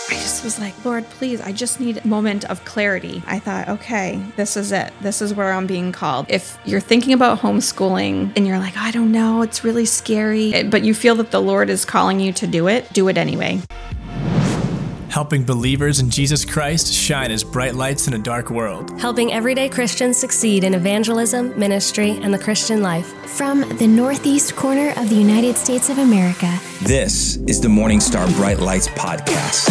I just was like, Lord, please, I just need a moment of clarity. I thought, okay, this is it. This is where I'm being called. If you're thinking about homeschooling and you're like, I don't know, it's really scary, but you feel that the Lord is calling you to do it anyway. Helping believers in Jesus Christ shine as bright lights in a dark world. Helping everyday Christians succeed in evangelism, ministry, and the Christian life. From the northeast corner of the United States of America. This is the Morning Star Bright Lights Podcast.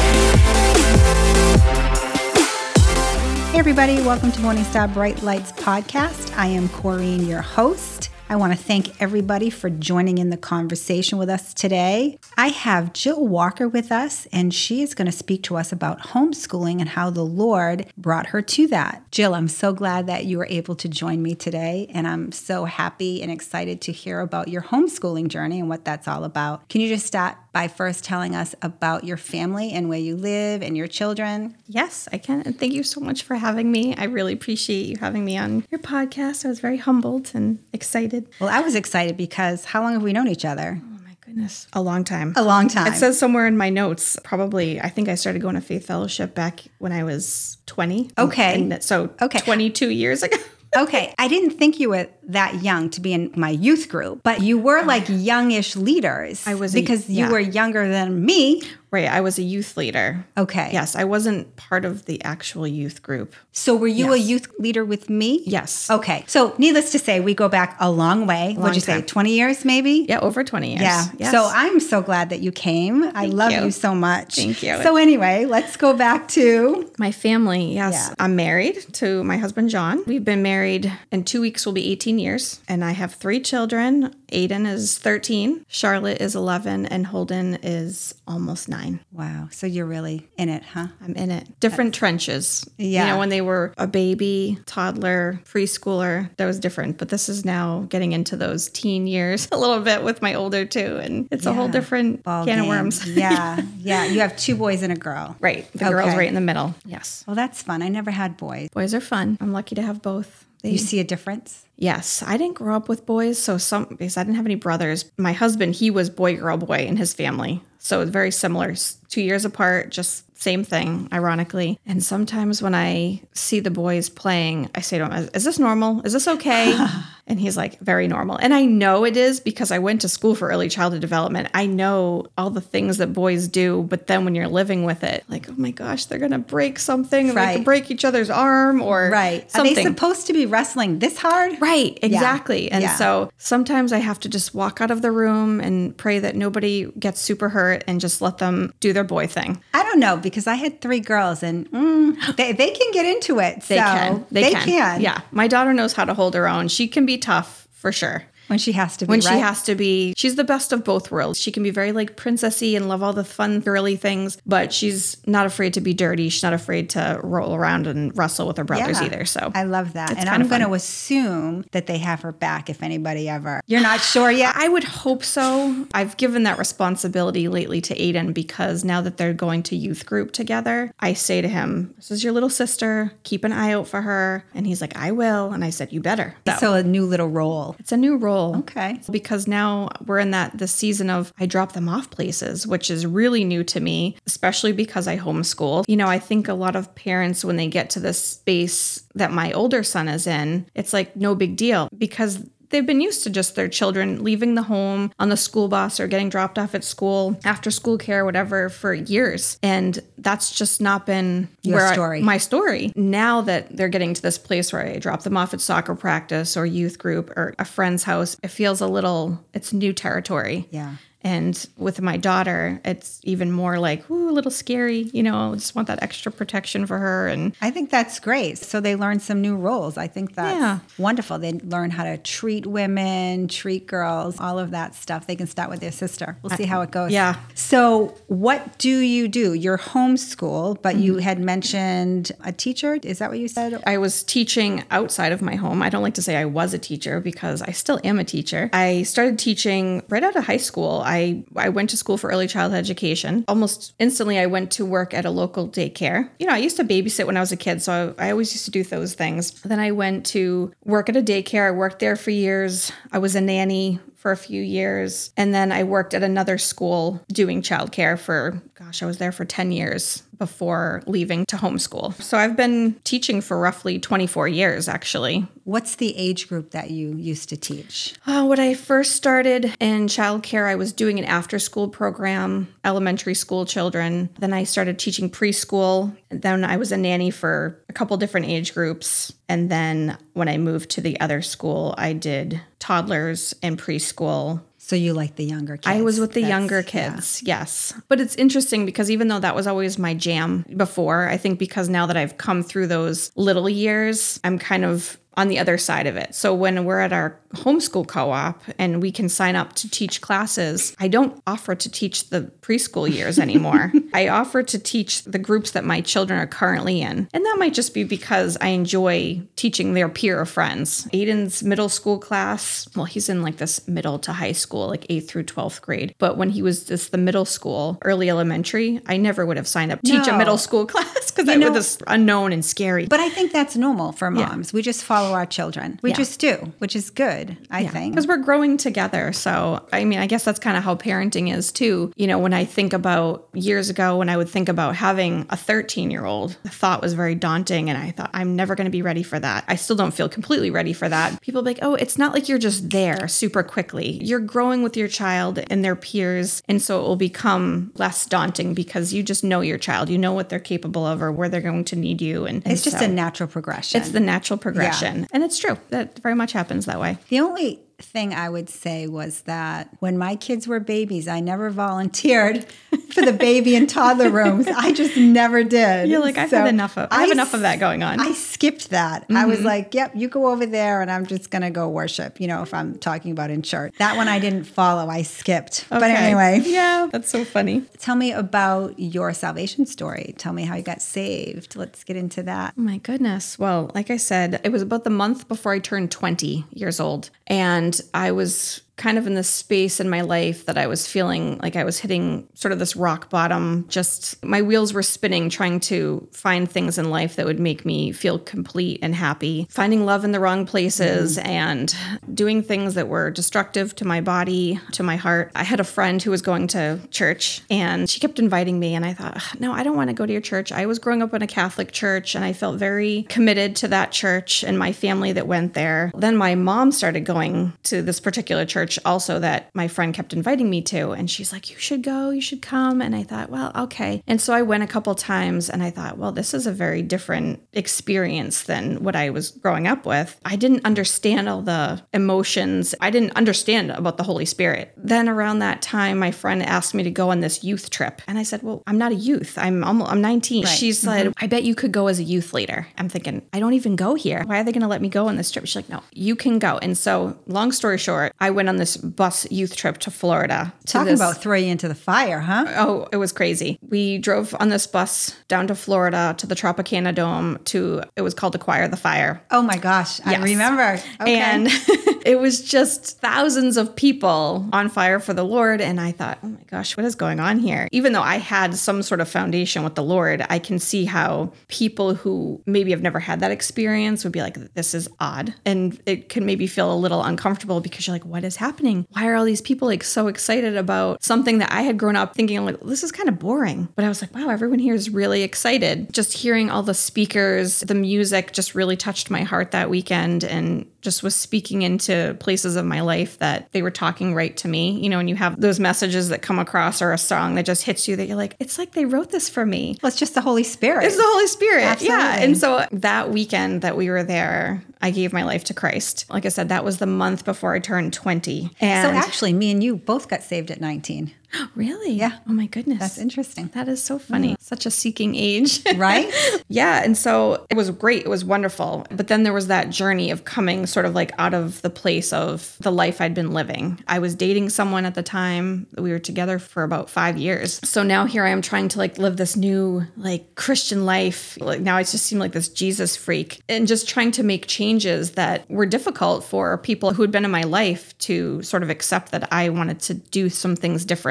Hey everybody, welcome to Morning Star Bright Lights Podcast. I am Corrine, your host. I want to thank everybody for joining in the conversation with us today. I have Jill Walker with us, and she is going to speak to us about homeschooling and how the Lord brought her to that. Jill, I'm so glad that you were able to join me today, and I'm so happy and excited to hear about your homeschooling journey and what that's all about. Can you just start by first telling us about your family and where you live and your children? Yes, I can. And thank you so much for having me. I really appreciate you having me on your podcast. I was very humbled and excited. Well, I was excited because how long have we known each other? Oh my goodness. A long time. A long time. It says somewhere in my notes, probably, I think I started going to Faith Fellowship back when I was 20. Okay. Okay. 22 years ago. Okay, I didn't think you were that young to be in my youth group, but you were like youngish leaders. I was because you were younger than me. Right, I was a youth leader. Okay. Yes, I wasn't part of the actual youth group. So were you a youth leader with me? Yes. Okay, so needless to say, we go back a long way. What'd you say, 20 years maybe? Yeah, over 20 years. Yeah, yes. So I'm so glad that you came. I love you so much. Thank you. So anyway, let's go back to... my family, yes. Yeah. I'm married to my husband, John. We've been married, in 2 weeks will be 18 years, and I have 3 children. Aiden is 13, Charlotte is 11, and Holden is almost 9. Wow. So you're really in it, huh? I'm in it. Different trenches. Yeah. You know, when they were a baby, toddler, preschooler, that was different. But this is now getting into those teen years a little bit with my older two. And it's a whole different can of worms. Yeah. Yeah. You have 2 boys and a girl. Right. The girl's right in the middle. Yes. Well, that's fun. I never had boys. Boys are fun. I'm lucky to have both. You see a difference? Yes. I didn't grow up with boys, because I didn't have any brothers. My husband, he was boy, girl, boy in his family. So it's very similar. 2 years apart, just same thing, ironically. And sometimes when I see the boys playing, I say to him, is this normal? Is this okay? And he's like, very normal. And I know it is because I went to school for early childhood development. I know all the things that boys do, but then when you're living with it, like, oh my gosh, they're going to break something. Right. They could break each other's arm or something. Are they supposed to be wrestling this hard? Right, exactly. Yeah. And so sometimes I have to just walk out of the room and pray that nobody gets super hurt and just let them do their boy thing. I don't know, because I had 3 girls and they can get into it. They can. They can. Yeah. My daughter knows how to hold her own. She can be tough for sure. When she has to be, When she has to be. She's the best of both worlds. She can be very like princessy and love all the fun, girly things, but she's not afraid to be dirty. She's not afraid to roll around and wrestle with her brothers either. So I love that. And I'm going to assume that they have her back if anybody ever. You're not sure yet? I would hope so. I've given that responsibility lately to Aiden because now that they're going to youth group together, I say to him, this is your little sister. Keep an eye out for her. And he's like, I will. And I said, you better. So a new little role. It's a new role. Okay. Because now we're in the season of I drop them off places, which is really new to me, especially because I homeschool. You know, I think a lot of parents, when they get to this space that my older son is in, it's like no big deal because they've been used to just their children leaving the home on the school bus or getting dropped off at school, after school care, whatever, for years. And that's just not been my story. Now that they're getting to this place where I drop them off at soccer practice or youth group or a friend's house, it feels it's new territory. Yeah. And with my daughter, it's even more like, ooh, a little scary. You know, I just want that extra protection for her. And I think that's great. So they learn some new roles. I think that's wonderful. They learn how to treat women, treat girls, all of that stuff. They can start with their sister. We'll see how it goes. Yeah. So what do? You're homeschool, but you had mentioned a teacher. Is that what you said? I was teaching outside of my home. I don't like to say I was a teacher because I still am a teacher. I started teaching right out of high school. I went to school for early childhood education. Almost instantly, I went to work at a local daycare. You know, I used to babysit when I was a kid, so I always used to do those things. Then I went to work at a daycare. I worked there for years. I was a nanny for a few years. And then I worked at another school doing childcare for, I was there for 10 years before leaving to homeschool. So I've been teaching for roughly 24 years, actually. What's the age group that you used to teach? When I first started in childcare, I was doing an after-school program, elementary school children. Then I started teaching preschool. Then I was a nanny for a couple different age groups. And then when I moved to the other school, I did toddlers and preschool. So you like the younger kids? I was with the younger kids, yes. But it's interesting because even though that was always my jam before, I think because now that I've come through those little years, I'm kind of on the other side of it. So when we're at our homeschool co-op and we can sign up to teach classes, I don't offer to teach the preschool years anymore. I offer to teach the groups that my children are currently in. And that might just be because I enjoy teaching their peer friends. Aiden's middle school class, well, he's in like this middle to high school, like 8th through 12th grade. But when he was just the middle school, early elementary, I never would have signed up to teach a middle school class because it was this unknown and scary. But I think that's normal for moms. We just follow our children. We just do, which is good, I think. Because we're growing together. So, I mean, I guess that's kind of how parenting is too. You know, when I think about years ago, when I would think about having a 13-year-old, the thought was very daunting. And I thought, I'm never going to be ready for that. I still don't feel completely ready for that. People be like, oh, it's not like you're just there super quickly. You're growing with your child and their peers. And so it will become less daunting because you just know your child. You know what they're capable of or where they're going to need you. And it's just a natural progression. It's the natural progression. Yeah. And it's true. That very much happens that way. The only thing I would say was that when my kids were babies, I never volunteered for the baby and toddler rooms. I just never did. You're like, I have enough of that going on. I skipped that. I was like, yep, you go over there and I'm just going to go worship, if I'm talking about in church. That one I didn't follow. I skipped. Okay. But anyway. Yeah, that's so funny. Tell me about your salvation story. Tell me how you got saved. Let's get into that. Oh my goodness. Well, like I said, it was about the month before I turned 20 years old. And I was kind of in this space in my life that I was feeling like I was hitting sort of this rock bottom. Just my wheels were spinning, trying to find things in life that would make me feel complete and happy, finding love in the wrong places and doing things that were destructive to my body, to my heart. I had a friend who was going to church and she kept inviting me. And I thought, no, I don't want to go to your church. I was growing up in a Catholic church and I felt very committed to that church and my family that went there. Then my mom started going to this particular church also that my friend kept inviting me to. And she's like, you should go, you should come. And I thought, well, okay. And so I went a couple times and I thought, well, this is a very different experience than what I was growing up with. I didn't understand all the emotions. I didn't understand about the Holy Spirit. Then around that time, my friend asked me to go on this youth trip. And I said, well, I'm not a youth. I'm 19. Right. She said, I bet you could go as a youth leader. I'm thinking, I don't even go here. Why are they going to let me go on this trip? She's like, no, you can go. And so long story short, I went on this bus youth trip to Florida. Talking about throw you into the fire, huh? Oh, it was crazy. We drove on this bus down to Florida to the Tropicana Dome it was called Acquire the Fire. Oh my gosh, yes. I remember. Okay. And it was just thousands of people on fire for the Lord. And I thought, oh my gosh, what is going on here? Even though I had some sort of foundation with the Lord, I can see how people who maybe have never had that experience would be like, this is odd. And it can maybe feel a little uncomfortable because you're like, what is happening? Why are all these people like so excited about something that I had grown up thinking like, this is kind of boring. But I was like, wow, everyone here is really excited. Just hearing all the speakers, the music just really touched my heart that weekend and just was speaking into places of my life that they were talking right to me. And you have those messages that come across or a song that just hits you that you're like, it's like they wrote this for me. Well, it's just the Holy Spirit. It's the Holy Spirit. Absolutely. Yeah. And so that weekend that we were there, I gave my life to Christ. Like I said, that was the month before I turned 20. And so actually, me and you both got saved at 19. Really? Yeah. Oh my goodness. That's interesting. That is so funny. Such a seeking age. Right? Yeah. And so it was great. It was wonderful. But then there was that journey of coming sort of like out of the place of the life I'd been living. I was dating someone at the time. We were together for about 5 years. So now here I am trying to like live this new like Christian life. Like now I just seem like this Jesus freak and just trying to make changes that were difficult for people who had been in my life to sort of accept that I wanted to do some things differently.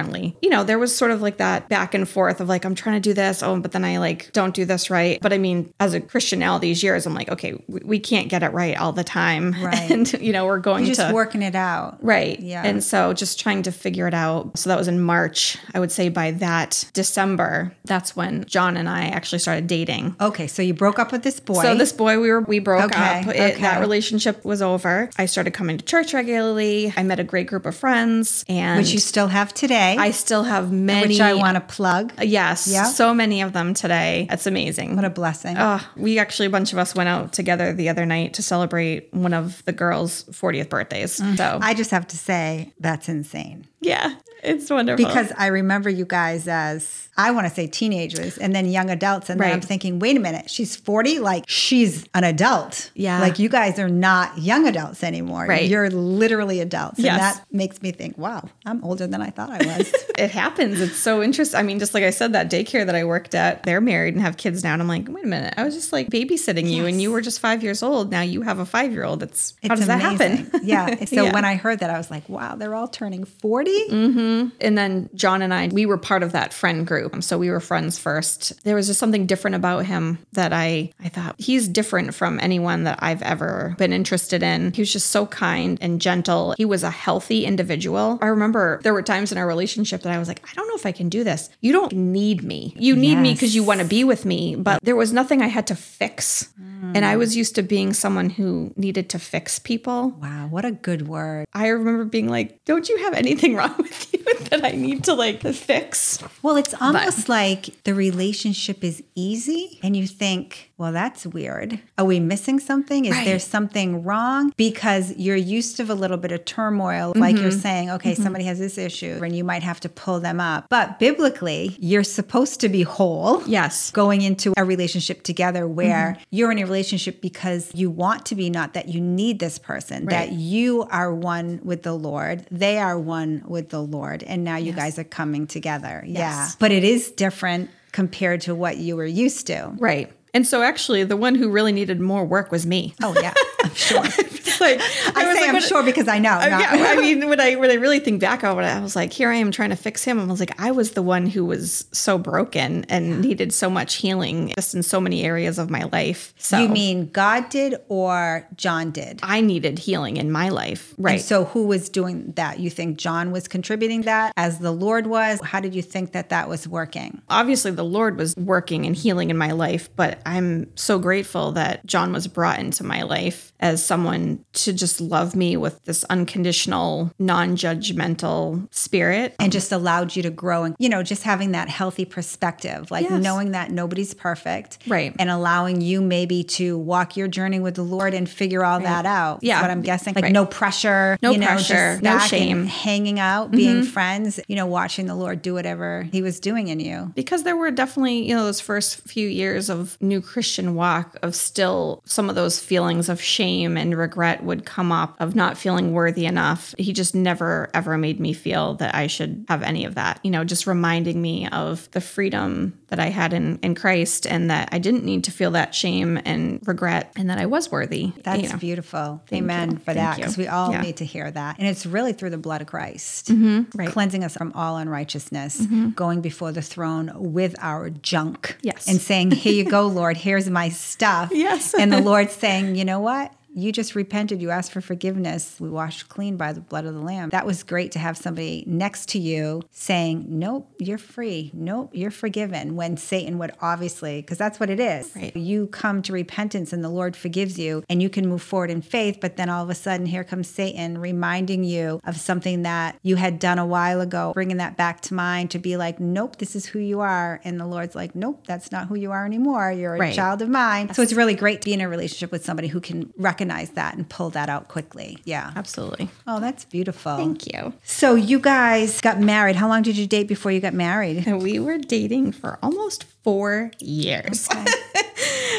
differently. You know, there was sort of like that back and forth of like, I'm trying to do this. Oh, but then I like don't do this right. But I mean, as a Christian now these years, I'm like, okay, we can't get it right all the time. Right. And, you know, we're going You're just working it out. Right. Yeah. And so just trying to figure it out. So that was in March. I would say by that December, that's when John and I actually started dating. Okay. So you broke up with this boy. So this boy, we broke Okay, up. okay. That relationship was over. I started coming to church regularly. I met a great group of friends. And which you still have today. I still have many. Which I want to plug. Yes. Yep. So many of them today. It's amazing. What a blessing. We actually, a bunch of us went out together the other night to celebrate one of the girls' 40th birthdays. So I just have to say, that's insane. yeah, it's wonderful. Because I remember you guys as, I want to say teenagers and then young adults. And then Right. I'm thinking, wait a minute, she's 40? Like, she's an adult. Yeah. Like, you guys are not young adults anymore. Right. You're literally adults. Yes. And that makes me think, wow, I'm older than I thought I was. it happens. It's so interesting. I mean, just like I said, that daycare that I worked at, they're married and have kids now. And I'm like, wait a minute, I was just like babysitting you and you were just 5 years old. Now you have a 5-year-old. How does that amazing. happen? Yeah. So Yeah. when I heard that, I was like, wow, they're all turning 40? And then John and I, we were part of that friend group. So we were friends first. There was just something different about him that I thought he's different from anyone that I've ever been interested in. He was just so kind and gentle. He was a healthy individual. I remember there were times in our relationship that I was like, I don't know if I can do this. You don't need me. You need me because you want to be with me. But there was nothing I had to fix. And I was used to being someone who needed to fix people. Wow, what a good word. I remember being like, don't you have anything wrong with you that I need to like fix? Well, it's almost like the relationship is easy and you think, well, that's weird. Are we missing something? Is there something wrong? Because you're used to a little bit of turmoil. Like you're saying, okay, somebody has this issue and you might have to pull them up. But biblically, you're supposed to be whole. Yes. Going into a relationship together where you're in a relationship because you want to be, not that you need this person, that you are one with the Lord. They are one with the Lord. And now you guys are coming together. Yeah. But it is different compared to what you were used to. Right. And so actually the one who really needed more work was me. Oh, yeah, I'm sure. Like, I'm sure because I know. Yeah, I mean, when I really think back over it, I was like, here I am trying to fix him. I was like, I was the one who was so broken and needed so much healing just in so many areas of my life. So You mean God did or John did? I needed healing in my life. Right. And so who was doing that? You think John was contributing that as the Lord was? How did you think that was working? Obviously, the Lord was working and healing in my life, but I'm so grateful that John was brought into my life as someone to just love me with this unconditional, non-judgmental spirit. And just allowed you to grow and, just having that healthy perspective, like knowing that nobody's perfect. Right. And allowing you maybe to walk your journey with the Lord and figure all that out. Yeah. Is what I'm guessing. Like no pressure. No pressure, just no back shame. and hanging out, being friends, watching the Lord do whatever he was doing in you. Because there were definitely, those first few years of new Christian walk of still some of those feelings of shame and regret would come up of not feeling worthy enough. He just never, ever made me feel that I should have any of that, just reminding me of the freedom that I had in Christ and that I didn't need to feel that shame and regret and that I was worthy. That's beautiful. Thank Amen you. for that, because we all Yeah. need to hear that. And it's really through the blood of Christ, Right. cleansing us from all unrighteousness, going before the throne with our junk, Yes. and saying, here you go, Lord, here's my stuff. Yes. And the Lord saying, you know what? You just repented. You asked for forgiveness. We washed clean by the blood of the Lamb. That was great to have somebody next to you saying, nope, you're free. Nope, you're forgiven. When Satan would obviously, because that's what it is. Right. You come to repentance and the Lord forgives you and you can move forward in faith. But then all of a sudden, here comes Satan reminding you of something that you had done a while ago, bringing that back to mind to be like, nope, this is who you are. And the Lord's like, nope, that's not who you are anymore. You're a Right. child of mine. So it's really great to be in a relationship with somebody who can recognize that and pull that out quickly. Yeah. Absolutely. Oh, that's beautiful. Thank you. So you guys got married. How long did you date before you got married? And we were dating for almost 4 years.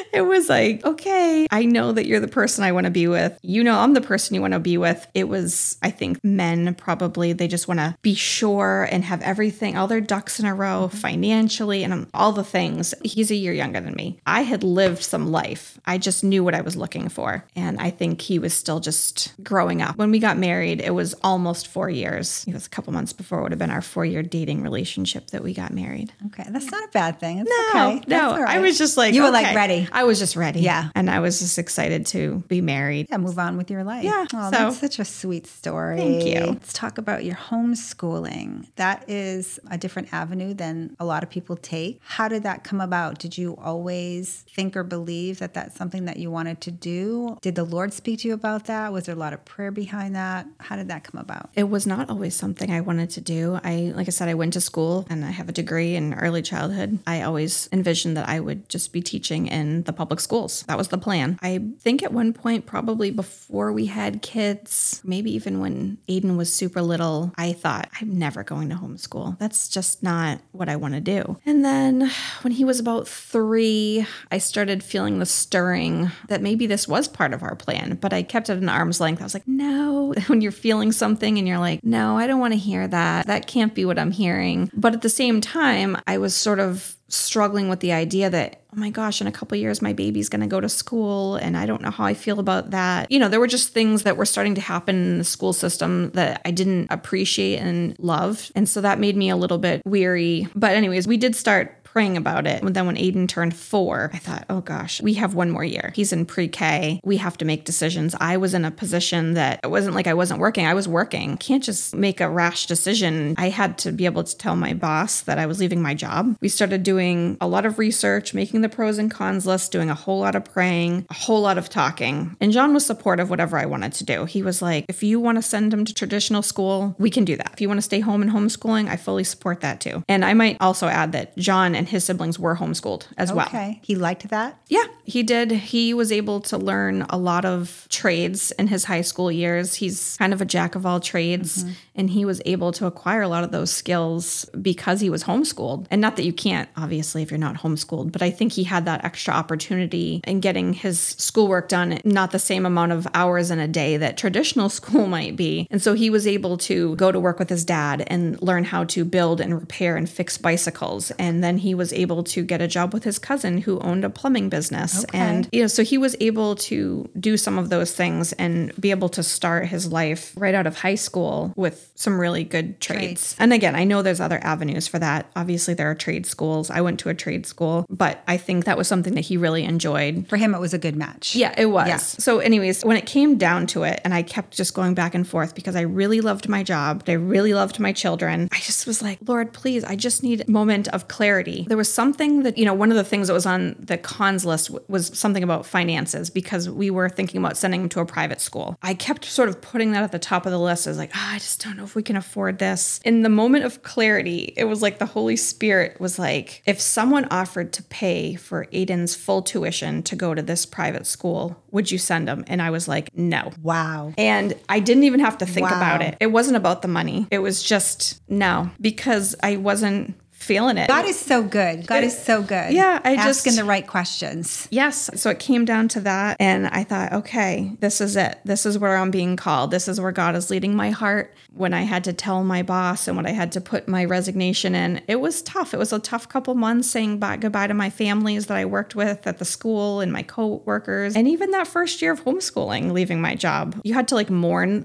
It was like, okay, I know that you're the person I want to be with. You know, I'm the person you want to be with. It was, I think men probably, they just want to be sure and have everything, all their ducks in a row financially and all the things. He's a year younger than me. I had lived some life. I just knew what I was looking for. And I think he was still just growing up. When we got married, it was almost 4 years. It was a couple months before it would have been our 4-year dating relationship that we got married. Okay. That's not a bad thing. It's No, okay. no. That's all right. I was just like, you were okay. like ready. I was just ready. Yeah. And I was just excited to be married. Yeah, move on with your life. Yeah, Oh, so- that's such a sweet story. Thank you. Let's talk about your homeschooling. That is a different avenue than a lot of people take. How did that come about? Did you always think or believe that that's something that you wanted to do? Did the Lord speak to you about that? Was there a lot of prayer behind that? How did that come about? It was not always something I wanted to do. Like I said, I went to school and I have a degree in early childhood. I always envisioned that I would just be teaching in the public schools. That was the plan. I think at one point, probably before we had kids, maybe even when Aiden was super little, I thought, I'm never going to homeschool. That's just not what I want to do. And then when he was about 3, I started feeling the stirring that maybe this was part of our plan, but I kept it an arm's length. I was like, no. When you're feeling something and you're like, no, I don't want to hear that. That can't be what I'm hearing. But at the same time, I was sort of struggling with the idea that, oh my gosh, in a couple of years, my baby's going to go to school and I don't know how I feel about that. You know, there were just things that were starting to happen in the school system that I didn't appreciate and love. And so that made me a little bit weary. But anyways, we did start praying about it. And then when Aiden turned 4, I thought, oh gosh, we have 1 more year. He's in pre-K. We have to make decisions. I was in a position that it wasn't like I wasn't working. I was working. Can't just make a rash decision. I had to be able to tell my boss that I was leaving my job. We started doing a lot of research, making the pros and cons list, doing a whole lot of praying, a whole lot of talking. And John was supportive of whatever I wanted to do. He was like, if you want to send him to traditional school, we can do that. If you want to stay home and homeschooling, I fully support that too. And I might also add that John and his siblings were homeschooled as well. Okay. He liked that? Yeah, he did. He was able to learn a lot of trades in his high school years. He's kind of a jack of all trades, and he was able to acquire a lot of those skills because he was homeschooled. And not that you can't, obviously, if you're not homeschooled, but I think he had that extra opportunity in getting his schoolwork done, not the same amount of hours in a day that traditional school might be. And so he was able to go to work with his dad and learn how to build and repair and fix bicycles. And then he was able to get a job with his cousin who owned a plumbing business. Okay. And, you know, so he was able to do some of those things and be able to start his life right out of high school with some really good trades. And again, I know there's other avenues for that. Obviously, there are trade schools. I went to a trade school, but I think that was something that he really enjoyed. For him, it was a good match. Yeah, it was. Yeah. So anyways, when it came down to it, and I kept just going back and forth because I really loved my job, I really loved my children, I just was like, Lord, please, I just need a moment of clarity. There was something that, you know, one of the things that was on the cons list was something about finances because we were thinking about sending him to a private school. I kept sort of putting that at the top of the list. I was like, I just don't know if we can afford this. In the moment of clarity, it was like the Holy Spirit was like, if someone offered to pay for Aiden's full tuition to go to this private school, would you send him? And I was like, no. Wow. And I didn't even have to think Wow. about it. It wasn't about the money. It was just no, because I wasn't feeling it. God is so good. God is so good. Yeah, asking the right questions. Yes. So it came down to that. And I thought, okay, this is it. This is where I'm being called. This is where God is leading my heart. When I had to tell my boss and when I had to put my resignation in, it was tough. It was a tough couple months saying goodbye to my families that I worked with at the school and my co-workers. And even that first year of homeschooling, leaving my job, you had to like mourn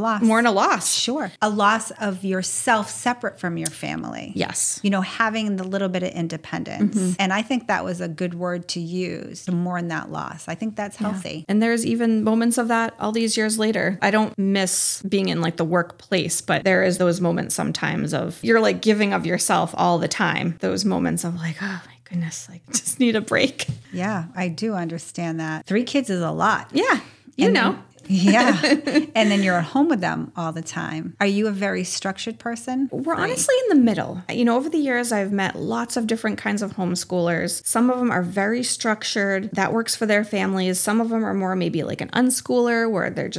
a loss. Sure. A loss of yourself separate from your family. Yes. You know, having the little bit of independence. And I think that was a good word to use to mourn that loss. I think that's healthy. And there's even moments of that all these years later. I don't miss being in like the workplace, but there is those moments sometimes of you're like giving of yourself all the time. Those moments of like, oh my goodness, like just need a break. Yeah, I do understand that. 3 kids is a lot. Yeah. You know. Yeah. And then you're at home with them all the time. Are you a very structured person? We're honestly in the middle. You know, over the years, I've met lots of different kinds of homeschoolers. Some of them are very structured. That works for their families. Some of them are more maybe like an unschooler where they're just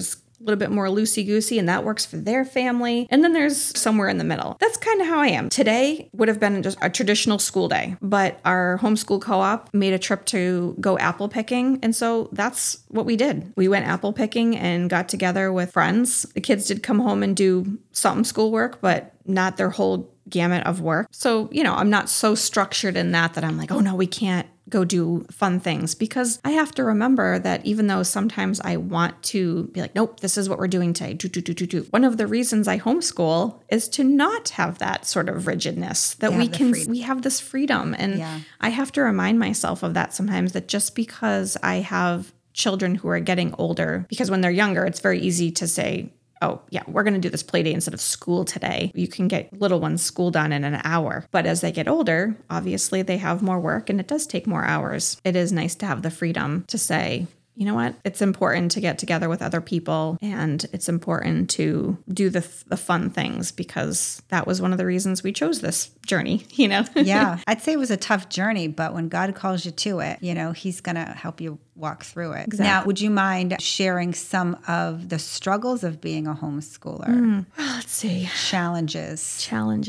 little bit more loosey-goosey and that works for their family. And then there's somewhere in the middle. That's kind of how I am. Today would have been just a traditional school day, but our homeschool co-op made a trip to go apple picking. And so that's what we did. We went apple picking and got together with friends. The kids did come home and do some schoolwork, but not their whole gamut of work. So, I'm not so structured in that I'm like, oh no, we can't go do fun things, because I have to remember that even though sometimes I want to be like, nope, this is what we're doing today. One of the reasons I homeschool is to not have that sort of rigidness, that we have this freedom. And I have to remind myself of that sometimes, that just because I have children who are getting older, because when they're younger, it's very easy to say, oh, yeah, we're going to do this play day instead of school today. You can get little ones school done in an hour. But as they get older, obviously they have more work and it does take more hours. It is nice to have the freedom to say, you know what? It's important to get together with other people, and it's important to do the fun things, because that was one of the reasons we chose this journey, Yeah, I'd say it was a tough journey, but when God calls you to it, he's going to help you walk through it. Exactly. Now, would you mind sharing some of the struggles of being a homeschooler? Let's see. Challenges.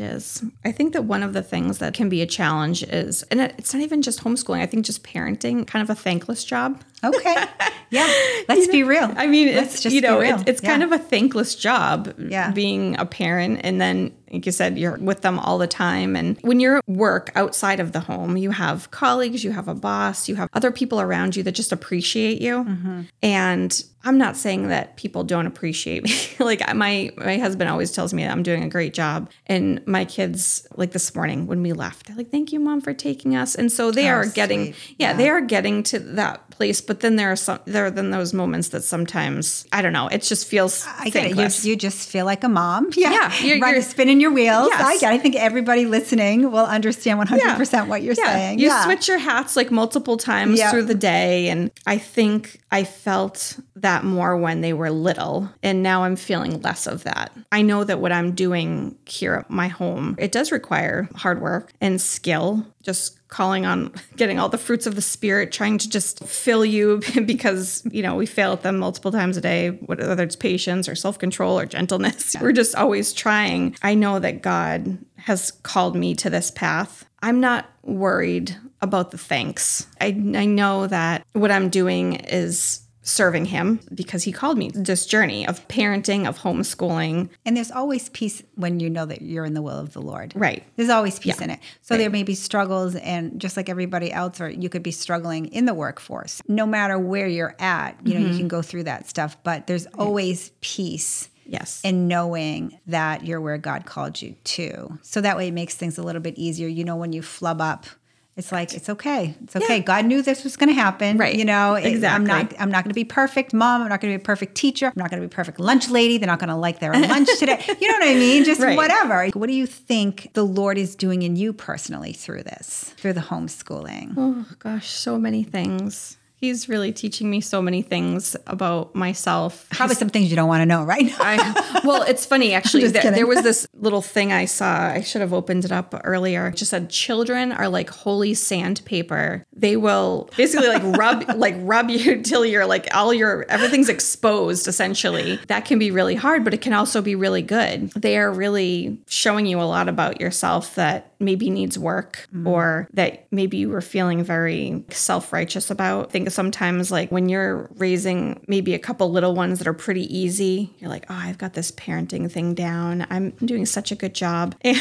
I think that one of the things that can be a challenge is, and it's not even just homeschooling, I think just parenting, kind of a thankless job. Okay. Yeah. Let's be real. I mean, Let's just be real. It's kind of a thankless job being a parent. And then, like you said, you're with them all the time. And when you're at work outside of the home, you have colleagues, you have a boss, you have other people around you that just appreciate you. Mm-hmm. And I'm not saying that people don't appreciate me. Like my husband always tells me that I'm doing a great job. And my kids, like this morning when we left, they're like, thank you, Mom, for taking us. And so they are getting, they are getting to that place. But then there are then those moments that sometimes, I don't know, it just feels I get it. You just feel like a mom. Yeah. You're spinning your wheels. Yes. I think everybody listening will understand 100% what you're saying. You switch your hats like multiple times through the day. And I think I felt that more when they were little. And now I'm feeling less of that. I know that what I'm doing here at my home, it does require hard work and skill, just calling on getting all the fruits of the Spirit, trying to just fill you because, we fail at them multiple times a day, whether it's patience or self-control or gentleness. We're just always trying. I know that God has called me to this path. I'm not worried about the thanks. I know that what I'm doing is serving him because he called me this journey of parenting, of homeschooling. And there's always peace when you know that you're in the will of the Lord. Right. There's always peace in it. So there may be struggles, and just like everybody else, or you could be struggling in the workforce. No matter where you're at, you can go through that stuff, but there's always peace. Yes. And knowing that you're where God called you to. So that way it makes things a little bit easier. When you flub up, it's like, it's okay. It's okay. Yeah. God knew this was going to happen. Right. Exactly. I'm not going to be perfect mom. I'm not going to be a perfect teacher. I'm not going to be a perfect lunch lady. They're not going to like their lunch today. You know what I mean? Just whatever. What do you think the Lord is doing in you personally through this, through the homeschooling? Oh gosh, so many things. He's really teaching me so many things about myself. Probably some things you don't want to know, right? Well, it's funny, actually. There was this little thing I saw. I should have opened it up earlier. It just said, children are like holy sandpaper. They will basically rub you till you're like everything's exposed, essentially. That can be really hard, but it can also be really good. They are really showing you a lot about yourself that maybe needs work or that maybe you were feeling very self-righteous about. I think sometimes like when you're raising maybe a couple little ones that are pretty easy, you're like, oh, I've got this parenting thing down. I'm doing such a good job. And,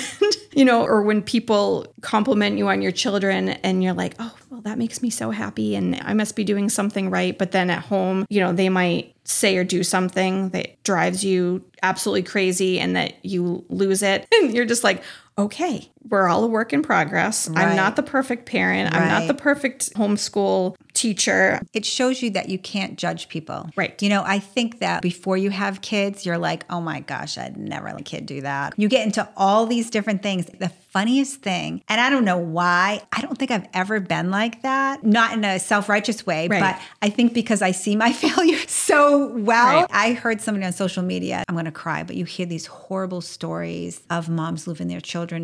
or when people compliment you on your children and you're like, oh, well, that makes me so happy and I must be doing something right. But then at home, they might say or do something that drives you absolutely crazy and that you lose it. And you're just like, okay, we're all a work in progress. Right. I'm not the perfect parent. Right. I'm not the perfect homeschool teacher. It shows you that you can't judge people. Right. I think that before you have kids, you're like, oh my gosh, I'd never let a kid do that. You get into all these different things. The funniest thing, and I don't know why, I don't think I've ever been like that. Not in a self-righteous way, but I think because I see my failure so well. Right. I heard somebody on social media, I'm going to cry, but you hear these horrible stories of moms losing their children because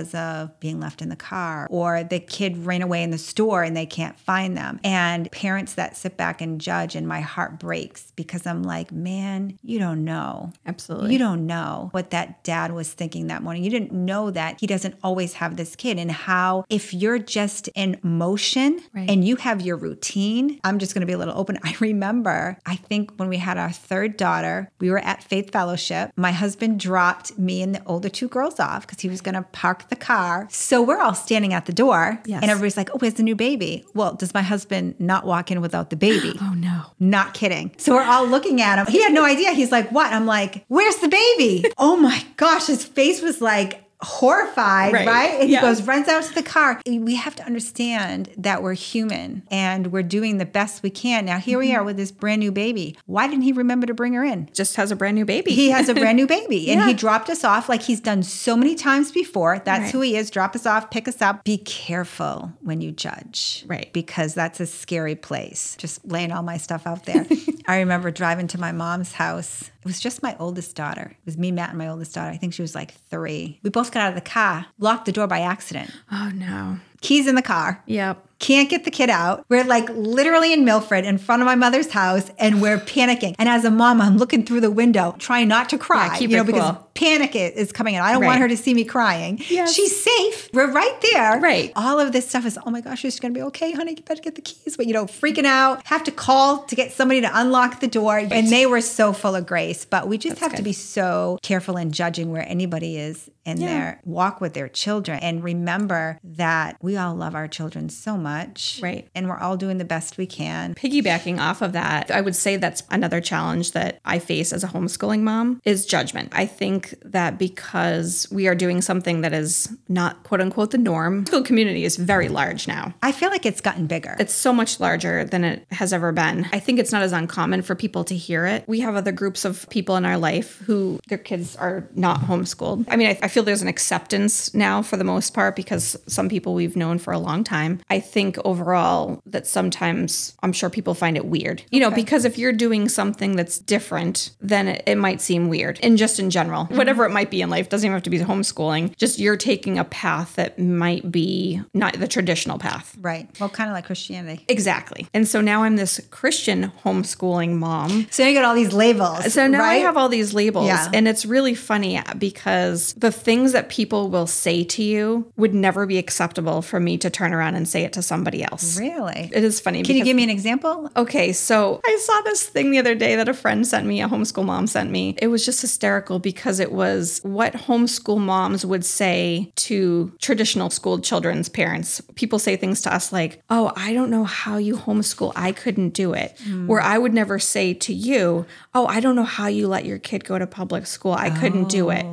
because of being left in the car, or the kid ran away in the store and they can't find them. And parents that sit back and judge, and my heart breaks because I'm like, man, you don't know. Absolutely. You don't know what that dad was thinking that morning. You didn't know that he doesn't always have this kid, and how if you're just in motion and you have your routine, I'm just going to be a little open. I remember, I think when we had our third daughter, we were at Faith Fellowship. My husband dropped me and the older two girls off because he was going to park the car. So we're all standing at the door and everybody's like, oh, where's the new baby? Well, does my husband not walk in without the baby? Oh, no. Not kidding. So we're all looking at him. He had no idea. He's like, what? I'm like, where's the baby? Oh my gosh. His face was like horrified, right? And he runs out to the car. We have to understand that we're human and we're doing the best we can. Now, here we are with this brand new baby. Why didn't he remember to bring her in? Just has a brand new baby. He has a brand new baby. And he dropped us off like he's done so many times before. That's who he is. Drop us off, pick us up. Be careful when you judge. Right. Because that's a scary place. Just laying all my stuff out there. I remember driving to my mom's house. It was just my oldest daughter. It was me, Matt, and my oldest daughter. I think she was like 3. We both got out of the car, locked the door by accident. Oh, no. Keys in the car. Yep. Can't get the kid out. We're like literally in Milford in front of my mother's house, and we're panicking. And as a mom, I'm looking through the window, trying not to cry, keep it because cool. panic is coming in. I don't want her to see me crying. Yes. She's safe. We're right there. Right. All of this stuff is, oh my gosh, she's going to be okay, honey. You better get the keys. But, freaking out, have to call to get somebody to unlock the door. And they were so full of grace. But we just have to be so careful in judging where anybody is in their walk with their children. And remember that we all love our children so much. Right. And we're all doing the best we can. Piggybacking off of that, I would say that's another challenge that I face as a homeschooling mom is judgment. I think that because we are doing something that is not quote unquote the norm, the school community is very large now. I feel like it's gotten bigger. It's so much larger than it has ever been. I think it's not as uncommon for people to hear it. We have other groups of people in our life who their kids are not homeschooled. I mean, I feel there's an acceptance now for the most part because some people we've known for a long time. I think overall that sometimes I'm sure people find it weird, because if you're doing something that's different, then it might seem weird. And just in general, whatever it might be in life, doesn't even have to be homeschooling, just you're taking a path that might be not the traditional path. Right. Well, kind of like Christianity. Exactly. And so now I'm this Christian homeschooling mom. So you got all these labels. So now right? I have all these labels. Yeah. And it's really funny because the things that people will say to you would never be acceptable for me to turn around and say it to somebody else. Really? It is funny. Can you give me an example? Okay, so I saw this thing the other day that a friend sent me, a homeschool mom sent me. It was just hysterical because it was what homeschool moms would say to traditional school children's parents. People say things to us like, oh, I don't know how you homeschool. I couldn't do it. Where I would never say to you, oh, I don't know how you let your kid go to public school. I couldn't do it.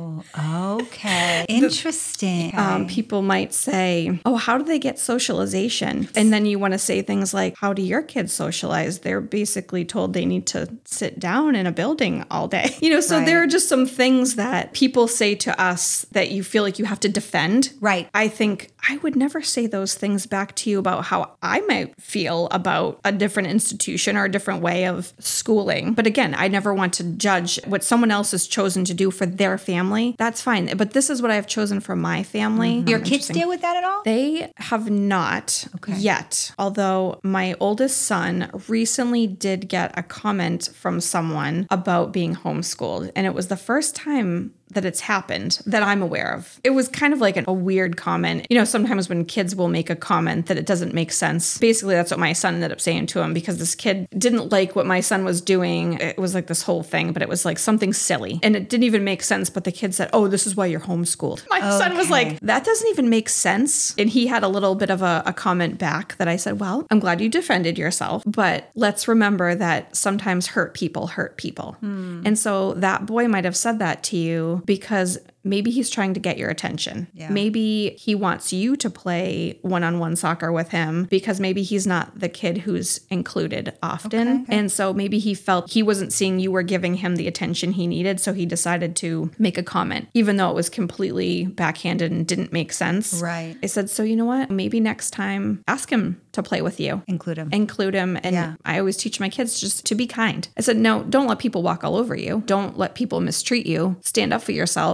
Okay. Interesting. People might say, oh, how do they get socialization? And then you want to say things like, how do your kids socialize? They're basically told they need to sit down in a building all day. So there are just some things that people say to us that you feel like you have to defend. Right. I think I would never say those things back to you about how I might feel about a different institution or a different way of schooling. But again, I never want to judge what someone else has chosen to do for their family. That's fine. But this is what I've chosen for my family. Your kids deal with that at all? They have not yet. Although my oldest son recently did get a comment from someone about being homeschooled. And it was the first time that it's happened that I'm aware of. It was kind of like a weird comment. Sometimes when kids will make a comment that it doesn't make sense. Basically, that's what my son ended up saying to him because this kid didn't like what my son was doing. It was like this whole thing, but it was like something silly. And it didn't even make sense. But the kid said, oh, this is why you're homeschooled. My son was like, that doesn't even make sense. And he had a little bit of a comment back that I said, well, I'm glad you defended yourself. But let's remember that sometimes hurt people hurt people. And so that boy might have said that to you because maybe he's trying to get your attention. Yeah. Maybe he wants you to play one-on-one soccer with him because maybe he's not the kid who's included often. Okay. And so maybe he felt he wasn't seeing you were giving him the attention he needed. So he decided to make a comment, even though it was completely backhanded and didn't make sense. Right. I said, so you know what? Maybe next time ask him to play with you. Include him. And I always teach my kids just to be kind. I said, no, don't let people walk all over you. Don't let people mistreat you. Stand up for yourself and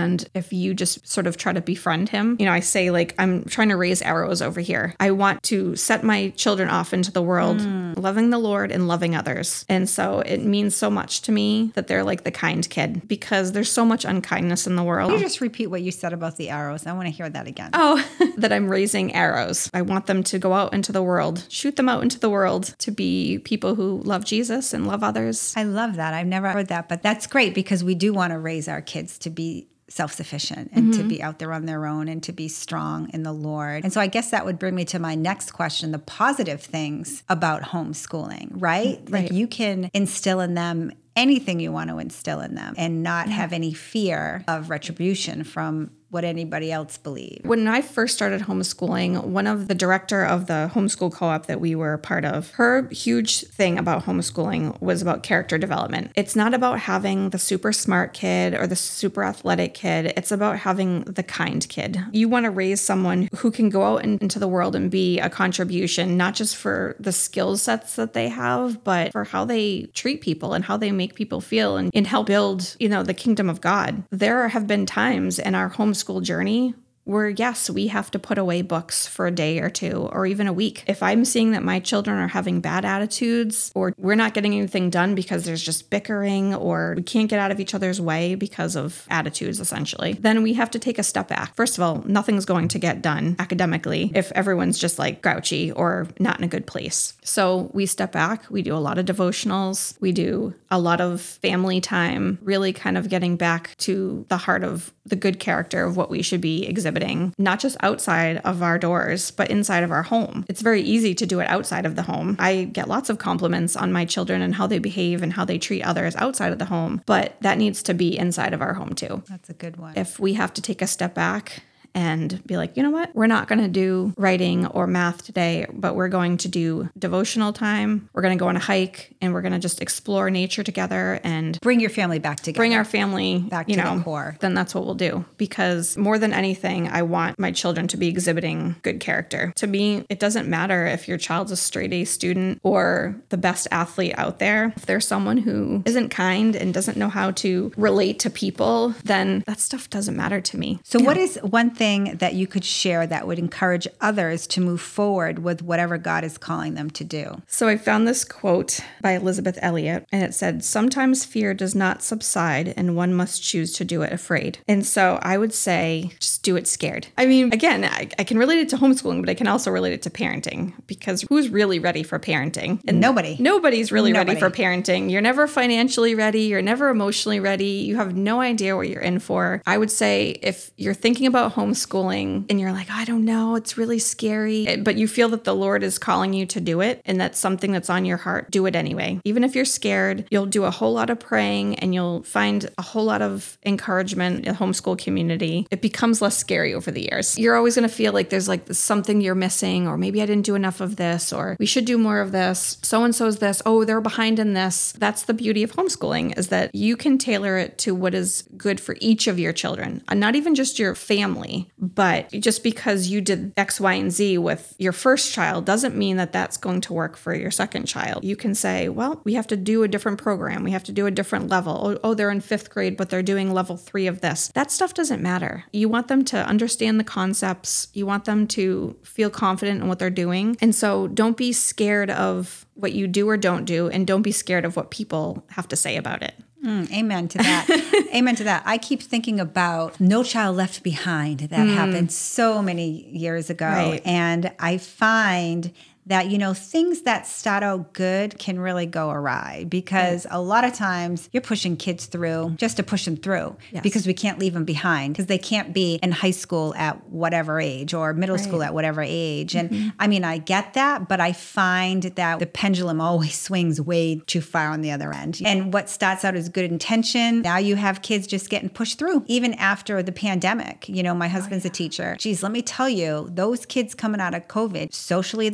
And if you just sort of try to befriend him, I say like, I'm trying to raise arrows over here. I want to set my children off into the world, loving the Lord and loving others. And so it means so much to me that they're like the kind kid, because there's so much unkindness in the world. Can you just repeat what you said about the arrows? I want to hear that again. Oh, that I'm raising arrows. I want them to go out into the world, shoot them out into the world to be people who love Jesus and love others. I love that. I've never heard that, but that's great, because we do want to raise our kids to be self-sufficient and to be out there on their own and to be strong in the Lord. And so I guess that would bring me to my next question, the positive things about homeschooling, right? Like you can instill in them anything you want to instill in them and not have any fear of retribution from what anybody else believes. When I first started homeschooling, one of the director of the homeschool co-op that we were a part of, her huge thing about homeschooling was about character development. It's not about having the super smart kid or the super athletic kid. It's about having the kind kid. You want to raise someone who can go out into the world and be a contribution, not just for the skill sets that they have, but for how they treat people and how they make people feel and help build, the kingdom of God. There have been times in our homeschool journey where, yes, we have to put away books for a day or two or even a week. If I'm seeing that my children are having bad attitudes or we're not getting anything done because there's just bickering or we can't get out of each other's way because of attitudes, essentially, then we have to take a step back. First of all, nothing's going to get done academically if everyone's just like grouchy or not in a good place. So we step back. We do a lot of devotionals. We do a lot of family time, really kind of getting back to the heart of the good character of what we should be exhibiting, not just outside of our doors, but inside of our home. It's very easy to do it outside of the home. I get lots of compliments on my children and how they behave and how they treat others outside of the home, but that needs to be inside of our home too. That's a good one. If we have to take a step back and be like, you know what? We're not going to do writing or math today, but we're going to do devotional time. We're going to go on a hike and we're going to just explore nature together and bring your family back together. Bring our family back to the core. Then that's what we'll do. Because more than anything, I want my children to be exhibiting good character. To me, it doesn't matter if your child's a straight A student or the best athlete out there. If there's someone who isn't kind and doesn't know how to relate to people, then that stuff doesn't matter to me. So what is one thing that you could share that would encourage others to move forward with whatever God is calling them to do? So I found this quote by Elizabeth Elliot, and it said, "Sometimes fear does not subside and one must choose to do it afraid." And so I would say, just do it scared. I mean, again, I can relate it to homeschooling, but I can also relate it to parenting, because who's really ready for parenting? And Nobody's really ready for parenting. You're never financially ready. You're never emotionally ready. You have no idea what you're in for. I would say if you're thinking about homeschooling and you're like, I don't know, it's really scary, but you feel that the Lord is calling you to do it and that's something that's on your heart, do it anyway. Even if you're scared, you'll do a whole lot of praying and you'll find a whole lot of encouragement in the homeschool community. It becomes less scary over the years. You're always going to feel like there's like something you're missing, or maybe I didn't do enough of this, or we should do more of this. So-and-so's this. Oh, they're behind in this. That's the beauty of homeschooling, is that you can tailor it to what is good for each of your children, and not even just your family. But just because you did X, Y, and Z with your first child doesn't mean that that's going to work for your second child. You can say, well, we have to do a different program. We have to do a different level. Oh, they're in 5th grade, but they're doing level 3 of this. That stuff doesn't matter. You want them to understand the concepts. You want them to feel confident in what they're doing. And so don't be scared of what you do or don't do, and don't be scared of what people have to say about it. Amen to that. Amen to that. I keep thinking about No Child Left Behind. That happened so many years ago. Right. And I find that, things that start out good can really go awry, because a lot of times you're pushing kids through just to push them through, because we can't leave them behind, because they can't be in high school at whatever age or middle school at whatever age. And I mean, I get that, but I find that the pendulum always swings way too far on the other end. And what starts out as good intention, now you have kids just getting pushed through, even after the pandemic. My husband's a teacher. Geez, let me tell you, those kids coming out of COVID, socially, they're not okay.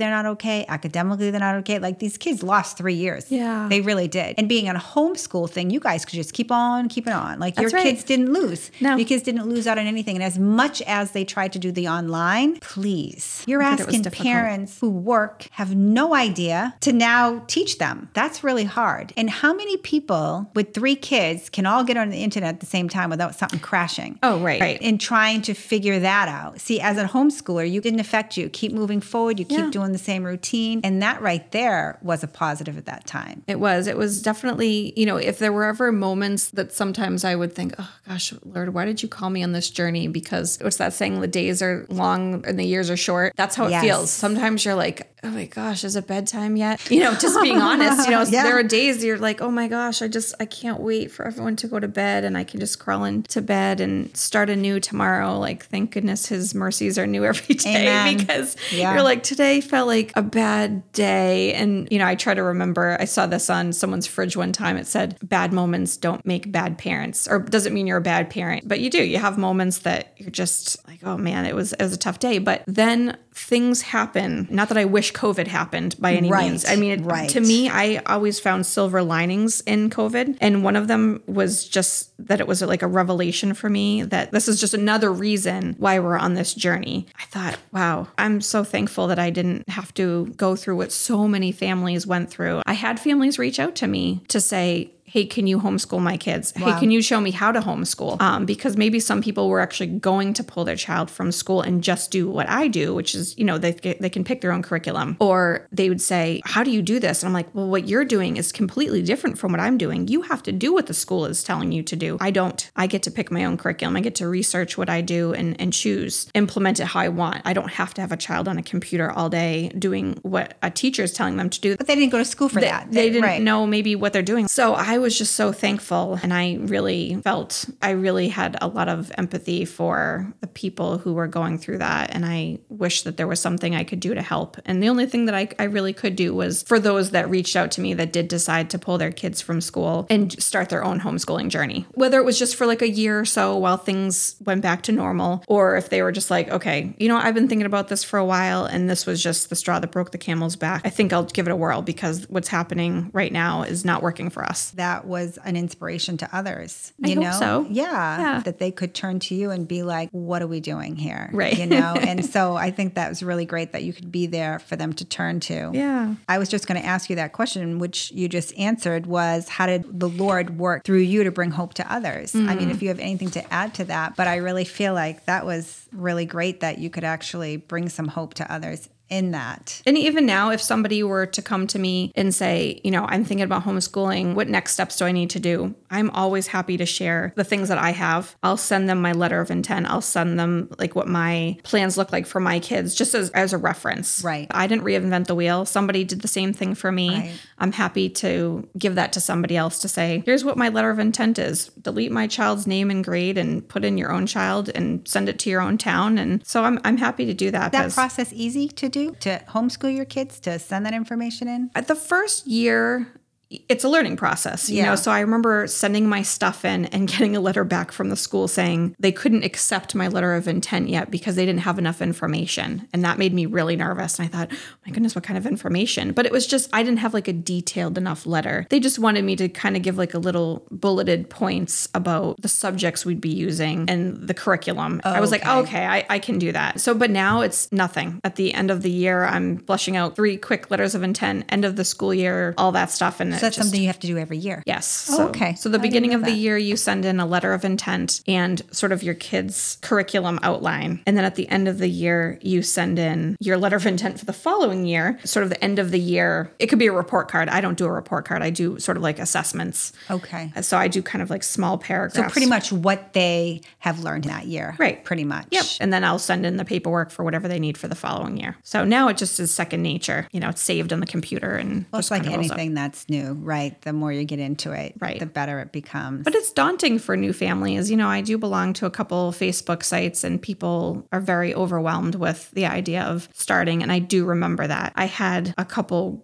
okay. Academically, they're not okay. Like these kids lost 3 years. Yeah. They really did. And being on a homeschool thing, you guys could just keep on keeping on. Like That's your right. kids didn't lose. No. Your kids didn't lose out on anything. And as much as they tried to do the online, please, you're I think it was asking difficult. parents who work, have no idea, to now teach them. That's really hard. And how many people with 3 kids can all get on the internet at the same time without something crashing? Oh, right. And trying to figure that out. See, as a homeschooler, you didn't affect you. Keep moving forward. You keep doing the same routine. And that right there was a positive at that time. It was definitely, you know, if there were ever moments that sometimes I would think, oh gosh, Lord, why did you call me on this journey? Because what's that saying? The days are long and the years are short. That's how it Yes. feels. Sometimes you're like, oh my gosh, is it bedtime yet? You know, just being honest, you know, there are days you're like, oh my gosh, I can't wait for everyone to go to bed and I can just crawl into bed and start anew tomorrow. Like, thank goodness his mercies are new every day. Amen. Because you're like, today felt like a bad day. And, you know, I try to remember, I saw this on someone's fridge one time. It said, bad moments don't make bad parents, or doesn't mean you're a bad parent, but you do. You have moments that you're just like, oh man, it was a tough day. But then things happen. Not that I wish COVID happened by any means. I mean, to me, I always found silver linings in COVID. And one of them was just that it was like a revelation for me that this is just another reason why we're on this journey. I thought, wow, I'm so thankful that I didn't have to go through what so many families went through. I had families reach out to me to say, hey, can you homeschool my kids? Wow. Hey, can you show me how to homeschool? Because maybe some people were actually going to pull their child from school and just do what I do, which is, you know, they can pick their own curriculum. Or they would say, how do you do this? And I'm like, well, what you're doing is completely different from what I'm doing. You have to do what the school is telling you to do. I don't. I get to pick my own curriculum. I get to research what I do and choose, implement it how I want. I don't have to have a child on a computer all day doing what a teacher is telling them to do. But they didn't go to school for that. They didn't know maybe what they're doing. So I was just so thankful. And I really had a lot of empathy for the people who were going through that. And I wish that there was something I could do to help. And the only thing that I really could do was for those that reached out to me that did decide to pull their kids from school and start their own homeschooling journey. Whether it was just for like a year or so while things went back to normal, or if they were just like, okay, you know, I've been thinking about this for a while and this was just the straw that broke the camel's back. I think I'll give it a whirl because what's happening right now is not working for us. That was an inspiration to others. I hope so. Yeah. That they could turn to you and be like, what are we doing here? Right. You know? And so I think that was really great that you could be there for them to turn to. Yeah. I was just going to ask you that question, which you just answered, was how did the Lord work through you to bring hope to others? I mean, if you have anything to add to that, but I really feel like that was really great that you could actually bring some hope to others in that. And even now, if somebody were to come to me and say, you know, I'm thinking about homeschooling, what next steps do I need to do? I'm always happy to share the things that I have. I'll send them my letter of intent. I'll send them like what my plans look like for my kids, just as a reference. Right. I didn't reinvent the wheel. Somebody did the same thing for me. Right. I'm happy to give that to somebody else to say, here's what my letter of intent is. Delete my child's name and grade and put in your own child and send it to your own town. And so I'm happy to do that. That process easy to do? To homeschool your kids, to send that information in? The first year, it's a learning process, you know? So I remember sending my stuff in and getting a letter back from the school saying they couldn't accept my letter of intent yet because they didn't have enough information. And that made me really nervous. And I thought, oh my goodness, what kind of information? But it was just, I didn't have like a detailed enough letter. They just wanted me to kind of give like a little bulleted points about the subjects we'd be using and the curriculum. I was like, oh, okay, I can do that. So, but now it's nothing. At the end of the year, I'm fleshing out 3 quick letters of intent, end of the school year, all that stuff. And so that's something you have to do every year? Yes. So, okay. So the beginning of the year, you send in a letter of intent and sort of your kids' curriculum outline. And then at the end of the year, you send in your letter of intent for the following year, sort of the end of the year. It could be a report card. I don't do a report card. I do sort of like assessments. Okay. So I do kind of like small paragraphs. So pretty much what they have learned that year. Right. Pretty much. Yep. And then I'll send in the paperwork for whatever they need for the following year. So now it just is second nature. You know, it's saved on the computer and well, it's like anything that's new, right? The more you get into it, right, the better it becomes. But it's daunting for new families. You know, I do belong to a couple Facebook sites and people are very overwhelmed with the idea of starting. And I do remember that. I had a couple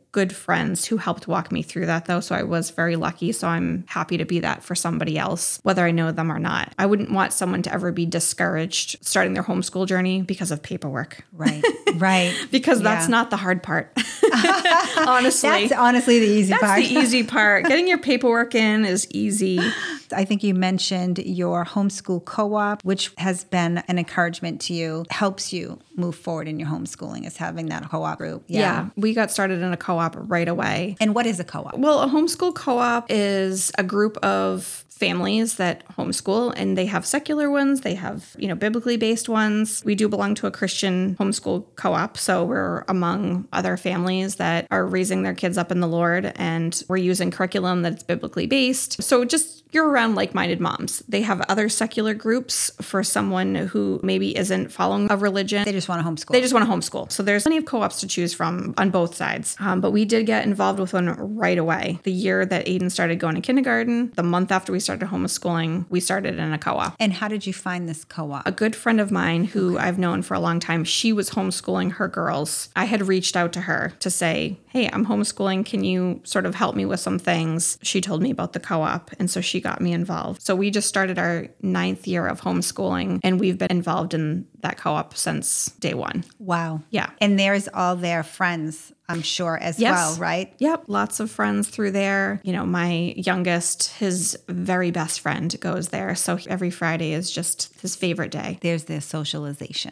good friends who helped walk me through that, though. So I was very lucky. So I'm happy to be that for somebody else, whether I know them or not. I wouldn't want someone to ever be discouraged starting their homeschool journey because of paperwork. Right. Right. Because that's not the hard part. Honestly. That's honestly the easy part. That's the easy part. Getting your paperwork in is easy. I think you mentioned your homeschool co-op, which has been an encouragement to you, helps you move forward in your homeschooling, is having that co-op group. Yeah. We got started in a co-op right away. And what is a co-op? Well, a homeschool co-op is a group of families that homeschool, and they have secular ones, they have, biblically based ones. We do belong to a Christian homeschool co-op, so we're among other families that are raising their kids up in the Lord, and we're using curriculum that's biblically based. So just you're around like-minded moms. They have other secular groups for someone who maybe isn't following a religion. They just want to homeschool. They just want to homeschool. So there's plenty of co-ops to choose from on both sides. But we did get involved with one right away. The year that Aiden started going to kindergarten, the month after we started homeschooling, we started in a co-op. And how did you find this co-op? A good friend of mine who I've known for a long time, she was homeschooling her girls. I had reached out to her to say, hey, I'm homeschooling. Can you sort of help me with some things? She told me about the co-op, and so she got me involved. So we just started our 9th year of homeschooling, and we've been involved in that co-op since day one. Wow. Yeah. And there's all their friends, I'm sure, as well, right? Yep. Lots of friends through there. My youngest, his very best friend goes there. So every Friday is just his favorite day. There's their socialization.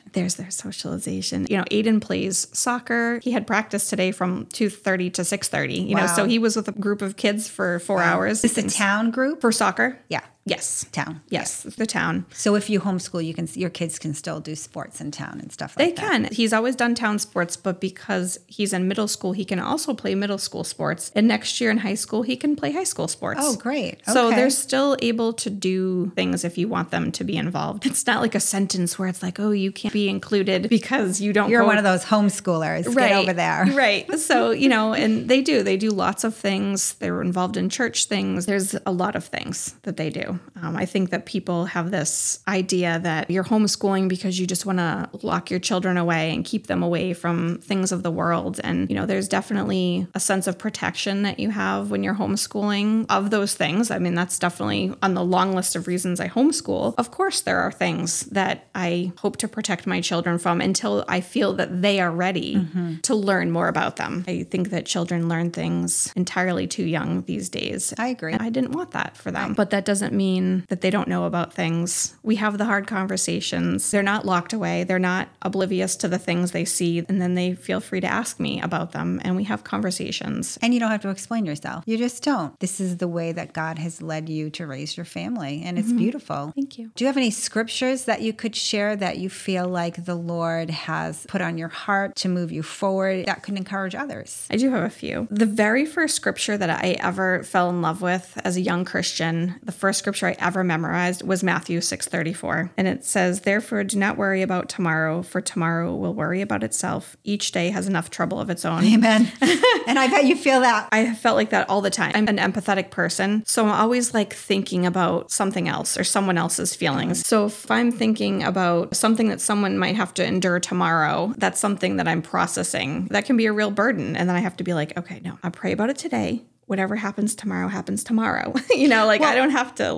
Aiden plays soccer. He had practice today from 2:30 to 6:30. So he was with a group of kids for 4 hours. Is this a town group? For soccer? Yeah. Yes. Town. Yes, the town. So if you homeschool, your kids can still do sports in town and stuff like that. They can. He's always done town sports, but because he's in middle school, he can also play middle school sports. And next year in high school, he can play high school sports. Oh, great. Okay. So they're still able to do things if you want them to be involved. It's not like a sentence where it's like, oh, you can't be included because you don't. You're one of those homeschoolers. Right. Get over there. Right. So, and they do lots of things. They're involved in church things. There's a lot of things that they do. I think that people have this idea that you're homeschooling because you just want to lock your children away and keep them away from things of the world. And, there's definitely a sense of protection that you have when you're homeschooling of those things. I mean, that's definitely on the long list of reasons I homeschool. Of course, there are things that I hope to protect my children from until I feel that they are ready to learn more about them. I think that children learn things entirely too young these days. I agree. I didn't want that for them. But that doesn't mean that they don't know about things. We have the hard conversations. They're not locked away. They're not oblivious to the things they see. And then they feel free to ask me about them. And we have conversations. And you don't have to explain yourself. You just don't. This is the way that God has led you to raise your family. And it's beautiful. Thank you. Do you have any scriptures that you could share that you feel like the Lord has put on your heart to move you forward that could encourage others? I do have a few. The very first scripture that I ever fell in love with as a young Christian, the first scripture I ever memorized was Matthew 6:34. And it says, therefore, do not worry about tomorrow, for tomorrow will worry about itself. Each day has enough trouble of its own. Amen. And I bet you feel that. I felt like that all the time. I'm an empathetic person, so I'm always like thinking about something else or someone else's feelings. So if I'm thinking about something that someone might have to endure tomorrow, that's something that I'm processing. That can be a real burden. And then I have to be like, okay, no, I'll pray about it today. Whatever happens tomorrow happens tomorrow. I don't have to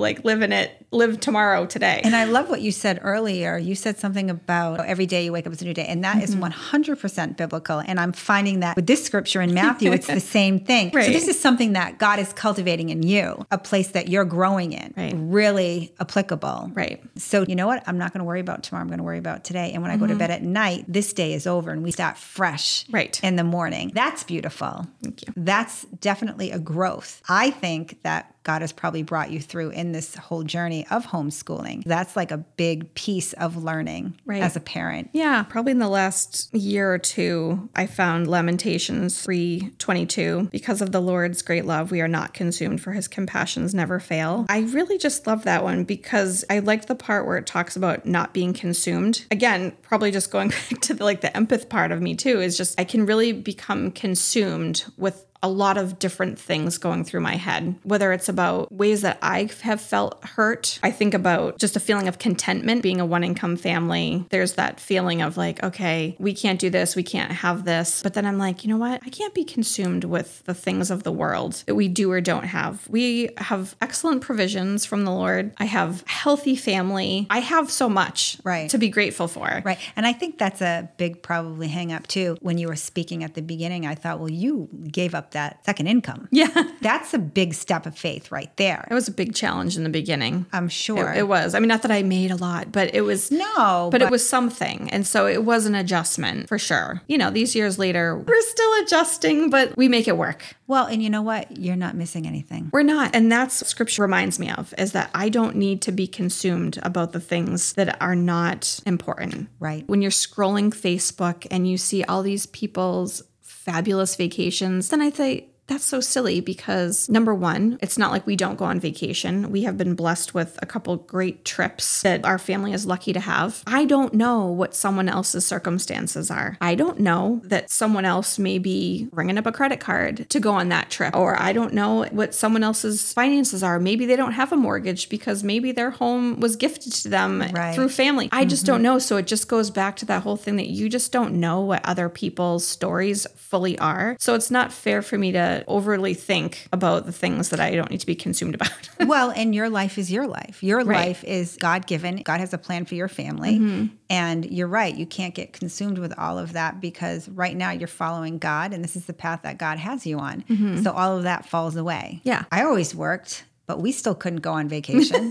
live tomorrow today. And I love what you said earlier. You said something about every day you wake up as a new day. And that is 100% biblical. And I'm finding that with this scripture in Matthew, it's the same thing. Right. So this is something that God is cultivating in you, a place that you're growing in. Right. Really applicable. Right. So you know what? I'm not going to worry about tomorrow. I'm going to worry about today. And when I go to bed at night, this day is over and we start fresh in the morning. That's beautiful. Thank you. That's definitely a growth. I think that God has probably brought you through in this whole journey of homeschooling. That's like a big piece of learning as a parent. Yeah, probably in the last year or two, I found Lamentations 3:22. Because of the Lord's great love, we are not consumed, for his compassions never fail. I really just love that one because I liked the part where it talks about not being consumed. Again, probably just going back to the empath part of me too, is just I can really become consumed with a lot of different things going through my head, whether it's it's about ways that I have felt hurt. I think about just a feeling of contentment being a one-income family. There's that feeling of like, okay, we can't do this, we can't have this. But then I'm like, you know what? I can't be consumed with the things of the world that we do or don't have. We have excellent provisions from the Lord. I have a healthy family. I have so much to be grateful for. Right. And I think that's a big probably hang up too. When you were speaking at the beginning, I thought, well, you gave up that second income. Yeah. That's a big step of faith right there. It was a big challenge in the beginning. I'm sure. It was. I mean, not that I made a lot, but it was. No. But it was something. And so it was an adjustment for sure. You know, these years later, we're still adjusting, but we make it work. Well, and you know what? You're not missing anything. We're not. And that's what scripture reminds me of, is that I don't need to be consumed about the things that are not important. Right. When you're scrolling Facebook and you see all these people's fabulous vacations, then I think, that's so silly because number one, it's not like we don't go on vacation. We have been blessed with a couple great trips that our family is lucky to have. I don't know what someone else's circumstances are. I don't know that someone else may be ringing up a credit card to go on that trip. Or I don't know what someone else's finances are. Maybe they don't have a mortgage because maybe their home was gifted to them through family. I just don't know. So it just goes back to that whole thing that you just don't know what other people's stories fully are. So it's not fair for me to overly think about the things that I don't need to be consumed about. Well, and your life is your life. Your life is God-given. God has a plan for your family. And you're right. You can't get consumed with all of that because right now you're following God and this is the path that God has you on. So all of that falls away. Yeah. I always worked, but we still couldn't go on vacation.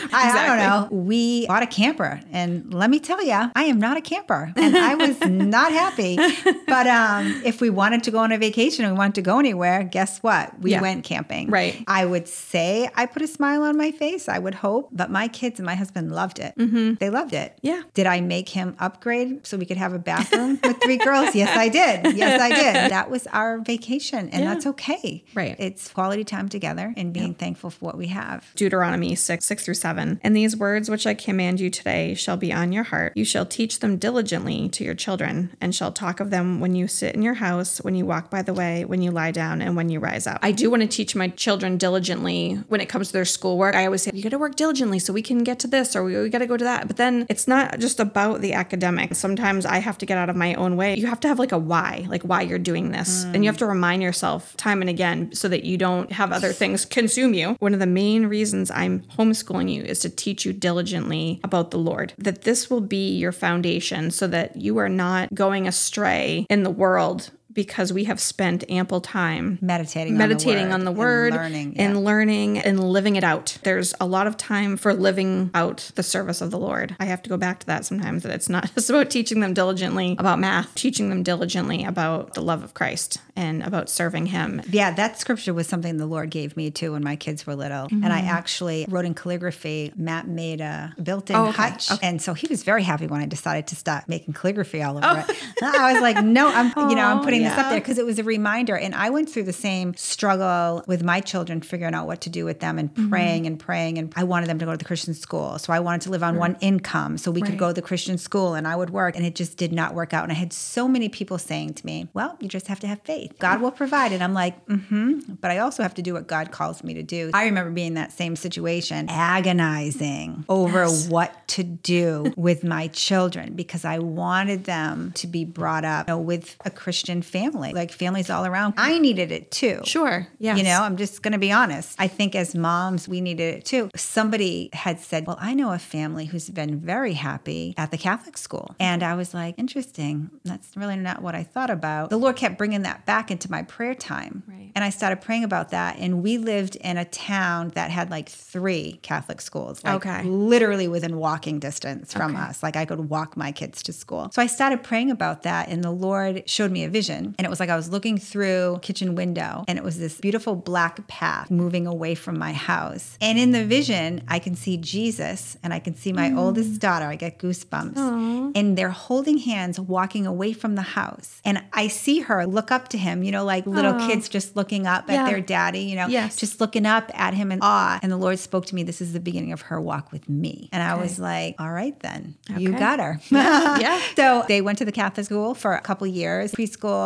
I don't know. We bought a camper, and let me tell you, I am not a camper, and I was not happy. But if we wanted to go on a vacation and we wanted to go anywhere, guess what? We went camping. Right. I would say I put a smile on my face. I would hope, but my kids and my husband loved it. They loved it. Yeah. Did I make him upgrade so we could have a bathroom with 3 girls? Yes, I did. Yes, I did. That was our vacation, and that's okay. Right. It's quality time together and being thankful for what we have. Deuteronomy 6:6-7. And these words which I command you today shall be on your heart. You shall teach them diligently to your children, and shall talk of them when you sit in your house, when you walk by the way, when you lie down, and when you rise up. I do want to teach my children diligently when it comes to their schoolwork. I always say, you got to work diligently so we can get to this, or we got to go to that. But then it's not just about the academic. Sometimes I have to get out of my own way. You have to have like a why you're doing this. And you have to remind yourself time and again so that you don't have other things consume you. One of the main reasons I'm homeschooling you is to teach you diligently about the Lord, that this will be your foundation so that you are not going astray in the world, because we have spent ample time meditating on the word and learning and living it out. There's a lot of time for living out the service of the Lord. I have to go back to that sometimes, that it's not just about teaching them diligently about math, teaching them diligently about the love of Christ and about serving him. Yeah, that scripture was something the Lord gave me too when my kids were little. And I actually wrote in calligraphy. Matt made a built-in hutch. Okay. And so he was very happy when I decided to stop making calligraphy all over it. I was like, no, I'm putting this up there because it was a reminder. And I went through the same struggle with my children, figuring out what to do with them and praying and praying. And I wanted them to go to the Christian school. So I wanted to live on one income so we could go to the Christian school and I would work. And it just did not work out. And I had so many people saying to me, well, you just have to have faith. God will provide. And I'm like, but I also have to do what God calls me to do. I remember being in that same situation, agonizing over what to do with my children because I wanted them to be brought up with a Christian family, like families all around. I needed it too. Sure. Yes. I'm just going to be honest. I think as moms, we needed it too. Somebody had said, well, I know a family who's been very happy at the Catholic school. And I was like, interesting. That's really not what I thought about. The Lord kept bringing that back into my prayer time. Right. And I started praying about that. And we lived in a town that had like 3 Catholic schools, literally within walking distance from us. Like I could walk my kids to school. So I started praying about that. And the Lord showed me a vision. And it was like I was looking through a kitchen window and it was this beautiful black path moving away from my house. And in the vision, I can see Jesus and I can see my oldest daughter. I get goosebumps. Aww. And they're holding hands walking away from the house. And I see her look up to him, like little kids just looking up at their daddy, just looking up at him in awe. And the Lord spoke to me, this is the beginning of her walk with me. And I was like, all right then, you got her. Yeah. So they went to the Catholic school for a couple years, preschool,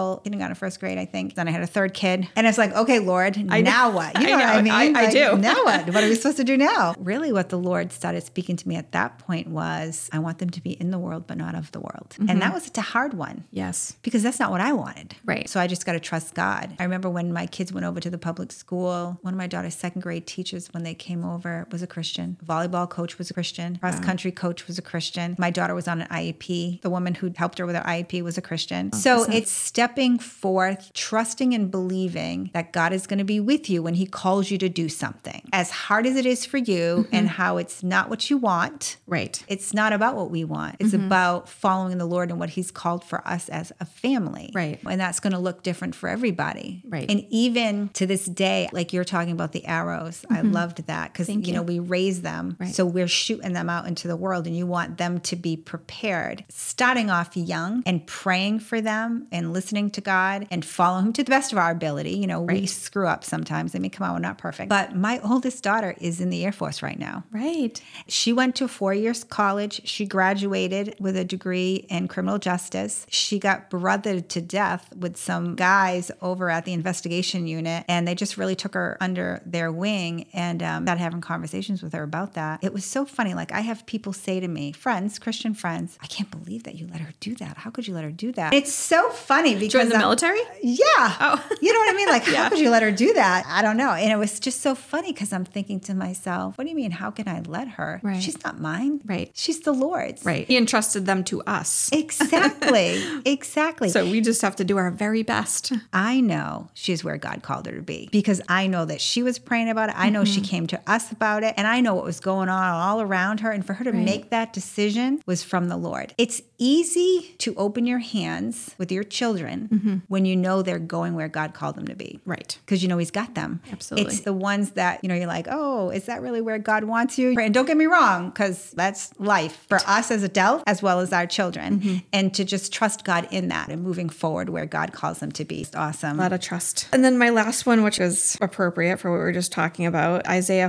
school, kindergarten, first grade, I think. Then I had a third kid. And it's like, okay, Lord, I know. now what? You know what I mean? I do. Now what? What are we supposed to do now? Really, what the Lord started speaking to me at that point was, I want them to be in the world, but not of the world. And that was a hard one. Yes. Because that's not what I wanted. Right. So I just got to trust God. I remember when my kids went over to the public school, one of my daughter's second grade teachers, when they came over, was a Christian. Volleyball coach was a Christian. Cross country coach was a Christian. My daughter was on an IEP. The woman who helped her with her IEP was a Christian. So it's stepping forth, trusting and believing that God is going to be with you when he calls you to do something. As hard as it is for you and how it's not what you want. Right. It's not about what we want. It's about following the Lord and what he's called for us as a family. Right. And that's going to look different for everybody. Right. And even to this day, like you're talking about the arrows, I loved that because, you know, we raise them. Right. So we're shooting them out into the world and you want them to be prepared. Starting off young and praying for them and listening to God and follow him to the best of our ability. You know, we screw up sometimes. I mean, come on, we're not perfect. But my oldest daughter is in the Air Force right now. Right. She went to 4 years college. She graduated with a degree in criminal justice. She got brothered to death with some guys over at the investigation unit, and they just really took her under their wing and started having conversations with her about that. It was so funny. Like I have people say to me, friends, Christian friends, I can't believe that you let her do that. How could you let her do that? It's so funny because Join the military? Yeah. Oh. You know what I mean? Like, how could you let her do that? I don't know. And it was just so funny because I'm thinking to myself, what do you mean? How can I let her? Right. She's not mine. Right. She's the Lord's. Right. He entrusted them to us. Exactly. Exactly. So we just have to do our very best. I know she's where God called her to be because I know that she was praying about it. I know she came to us about it. And I know what was going on all around her. And for her to make that decision was from the Lord. It's easy to open your hands with your children when you know they're going where God called them to be. Right. Because you know he's got them. Absolutely. It's the ones that, you know, you're like, oh, is that really where God wants you? And don't get me wrong, because that's life for us as adults as well as our children. And to just trust God in that and moving forward where God calls them to be. It's awesome. A lot of trust. And then my last one, which is appropriate for what we were just talking about, Isaiah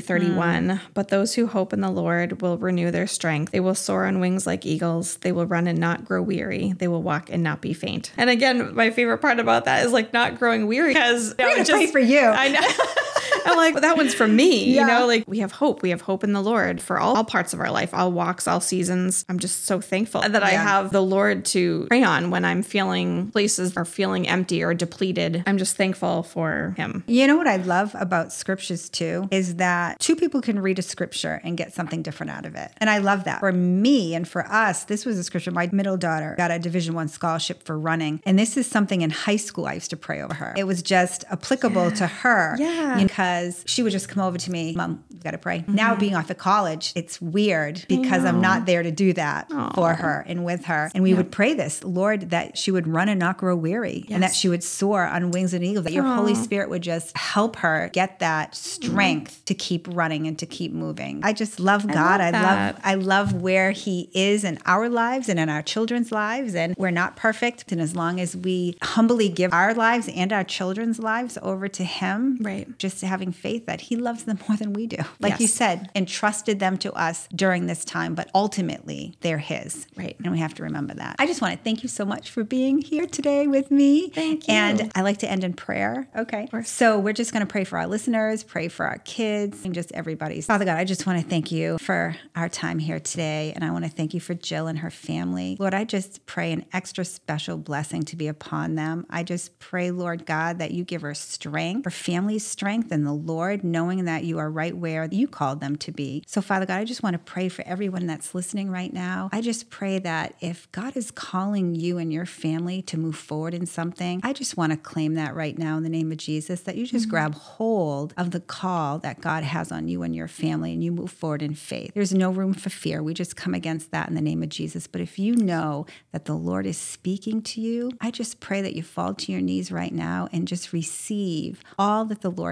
40:31. But those who hope in the Lord will renew their strength. They will soar on wings like eagles. They will run and not grow weary. They will walk and not be faint. And again, my favorite part about that is like not growing weary because We're going to pray for you. I know. I'm like, well, that one's for me. You know, like we have hope. We have hope in the Lord for all parts of our life, all walks, all seasons. I'm just so thankful that I have the Lord to pray on when I'm feeling places are feeling empty or depleted. I'm just thankful for him. You know what I love about scriptures too is that two people can read a scripture and get something different out of it. And I love that. For me and for us, this was a scripture. My middle daughter got a Division I scholarship for running. And this is something in high school I used to pray over her. It was just applicable to her. Yeah. Because she would just come over to me, Mom, we've got to pray. Now being off at college, it's weird because I'm not there to do that for her and with her. And we would pray this, Lord, that she would run and not grow weary and that she would soar on wings and eagles, that your Holy Spirit would just help her get that strength to keep running and to keep moving. I just love God. I love where he is in our lives and in our children's lives. And we're not perfect. And as long as we humbly give our lives and our children's lives over to him, just having faith that he loves them more than we do. Like you said, entrusted them to us during this time, but ultimately they're his. Right. And we have to remember that. I just want to thank you so much for being here today with me. Thank you. And I like to end in prayer. Okay. So we're just going to pray for our listeners, pray for our kids, and just everybody. Father God, I just want to thank you for our time here today. And I want to thank you for Jill and her family. Lord, I just pray an extra special blessing to be upon them. I just pray, Lord God, that you give her strength, her family's strength in the Lord, knowing that you are right where you called them to be. So Father God, I just want to pray for everyone that's listening right now. I just pray that if God is calling you and your family to move forward in something, I just want to claim that right now in the name of Jesus, that you just grab hold of the call that God has on you and your family and you move forward in faith. There's no room for fear. We just come against that in the name of Jesus. But if you know that the Lord is speaking to you, I just pray that you fall to your knees right now and just receive all that the Lord has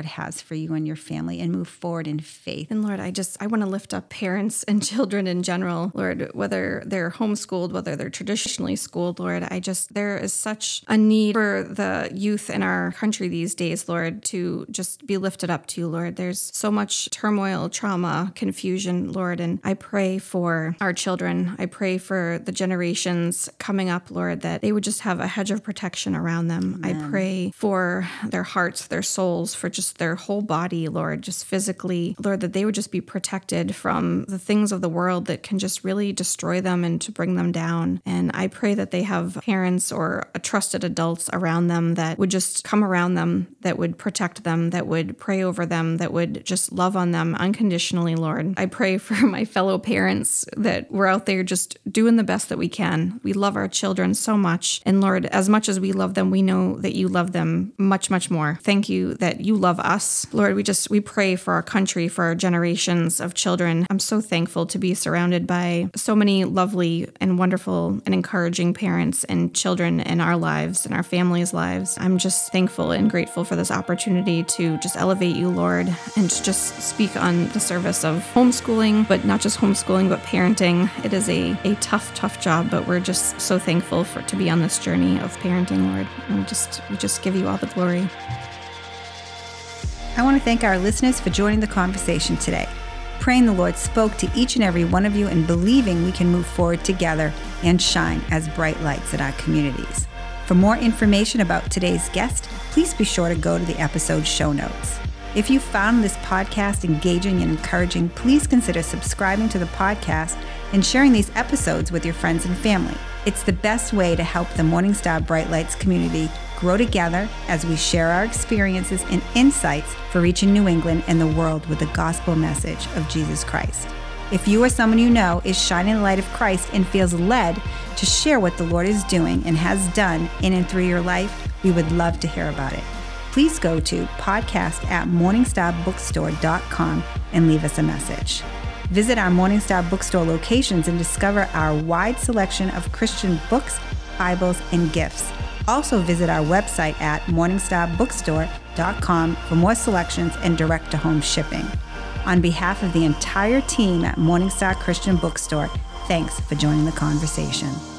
for you and your family and move forward in faith. And Lord, I want to lift up parents and children in general, Lord, whether they're homeschooled, whether they're traditionally schooled, Lord, there is such a need for the youth in our country these days, Lord, to just be lifted up to you, Lord. There's so much turmoil, trauma, confusion, Lord, and I pray for our children. I pray for the generations coming up, Lord, that they would just have a hedge of protection around them. Amen. I pray for their hearts, their souls, for just their whole body, Lord, just physically, Lord, that they would just be protected from the things of the world that can just really destroy them and to bring them down. And I pray that they have parents or trusted adults around them that would just come around them, that would protect them, that would pray over them, that would just love on them unconditionally, Lord. I pray for my fellow parents that we're out there just doing the best that we can. We love our children so much. And Lord, as much as we love them, we know that you love them much, much more. Thank you that you love us. Lord, we pray for our country, for our generations of children. I'm so thankful to be surrounded by so many lovely and wonderful and encouraging parents and children in our lives and our families' lives. I'm just thankful and grateful for this opportunity to just elevate you, Lord, and to just speak on the service of homeschooling, but not just homeschooling, but parenting. It is a tough job, but we're just so thankful to be on this journey of parenting, Lord. And we just give you all the glory. I want to thank our listeners for joining the conversation today. Praying the Lord spoke to each and every one of you and believing we can move forward together and shine as bright lights in our communities. For more information about today's guest, please be sure to go to the episode show notes. If you found this podcast engaging and encouraging, please consider subscribing to the podcast and sharing these episodes with your friends and family. It's the best way to help the Morning Star Bright Lights community grow together as we share our experiences and insights for reaching New England and the world with the gospel message of Jesus Christ. If you or someone you know is shining the light of Christ and feels led to share what the Lord is doing and has done in and through your life, we would love to hear about it. Please go to podcast@morningstarbookstore.com and leave us a message. Visit our Morning Star Bookstore locations and discover our wide selection of Christian books, Bibles, and gifts. Also visit our website at morningstarbookstore.com for more selections and direct-to-home shipping. On behalf of the entire team at Morning Star Christian Bookstore, thanks for joining the conversation.